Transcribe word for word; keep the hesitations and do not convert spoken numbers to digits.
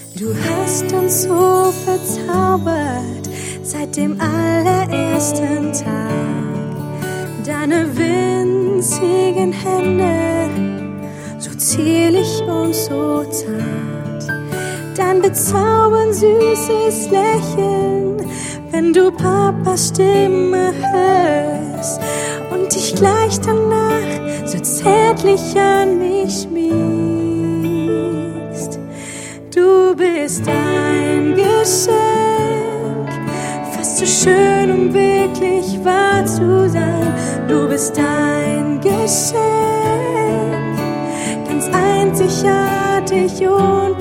Du hast uns so verzaubert seit dem allerersten Tag. Deine winzigen Hände, so zierlich und so zart. Dein bezaubern süßes Lächeln, wenn du Papas Stimme hörst und dich gleich danach so zärtlich an mich schmiegst. Du bist ein Geschenk, fast zu schön, um wirklich wahr zu sein. Du bist ein Geschenk, ganz einzigartig und